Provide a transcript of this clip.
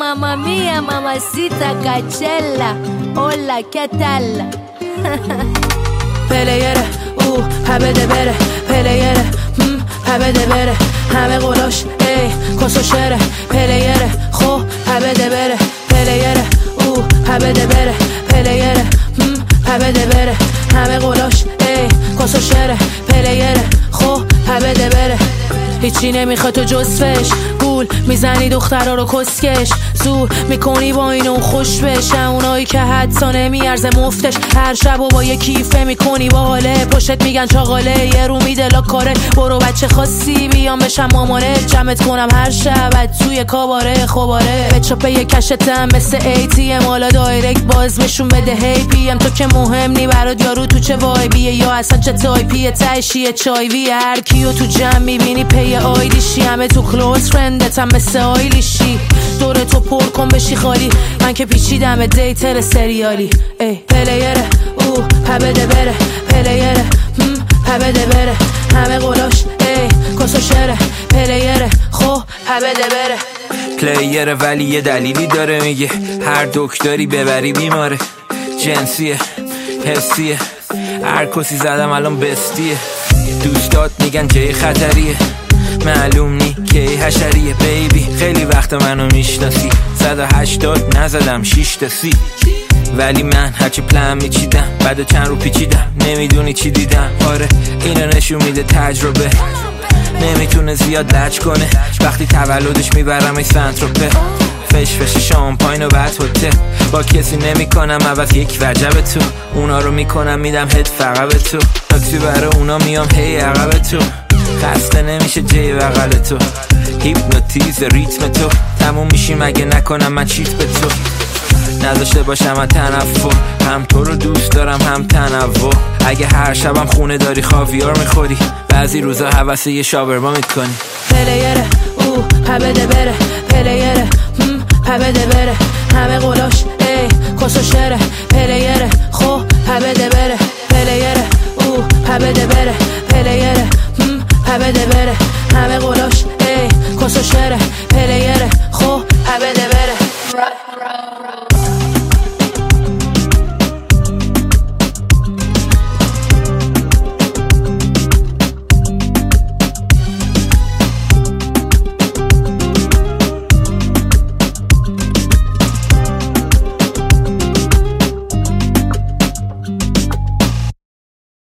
mamma mia, mamacita cachella. Hola, ¿qué tal? پلیره او هبده بره پلیره هبده بره همه قلاش ای کسو شره پلیره خو هبده بره پلیره او هبده بره پلیره هبده بره همه قلاش ای کسو شره پلیره خو هبده بره هیچی نمیخواد تو جز فش گول میزنی دخترها رو کسکش زور میکنی با این اون خوش بشن اونایی که حدسا نمیارزه مفتش هر شب و با یه کیفه میکنی با حاله پشت میگن چاقاله یه رو میده لا کاره برو بچه خاصی بیام بشم مامانه جمعت کنم هر شب توی کاباره خوباره به چاپه یه کشتم مثل ATM حالا دایرکت باز بشون بده هی پیم تو که مهم نی برات یارو تو چه وایبیه یا اصلا چه تایپیه تشیه چایویه هر کیو تو جمع میبینی پی آیدیشی همه تو کلوز فرندتم مثل آیلیشی دوره تو پر کن بشی خالی من که پیچیدم دیتر سریالی ای پلیره او هبده بره پلیره هبده بره همه قلاش ای کسو شره پلیره خو هبده بره پلیره ولی یه دلیلی داره میگه هر دکتری ببری بیماره جنسیه حسیه هر کسی زدم الان بستیه دوستات میگن جای خطریه معلوم نی که حشریه بیبی خیلی وقت منو میشناسی 180 نزدم 6 تا 30 ولی من هرچی پلن میچیدم بعد چند رو پیچیدم نمیدونی چی دیدم آره اینو نشون میده تجربه نمیتونه زیاد لج کنه وقتی تولدش میبرم ای سنتروپه فش شامپاین و بعد هتل با کسی نمیکنم عوض یک وجب تو اونا رو میکنم میدم هد فقط به تو تاکسی برای اونا میام هی عقب تو خسته نمیشه جای بغل تو هیپنوتیز ریتم تو تموم میشیم اگه نکنم من چیت به تو نداشته باشم از تنفر هم تو رو دوست دارم هم تنوع اگه هر شبم خونه داری خاویار میخوری بعضی روزا حوثه یه شاورما میکنی پلیره او هبده بره پلیره هبده بره همه قلاش ای کسو شره پلیره خو هبده بره پلیره او هبده بره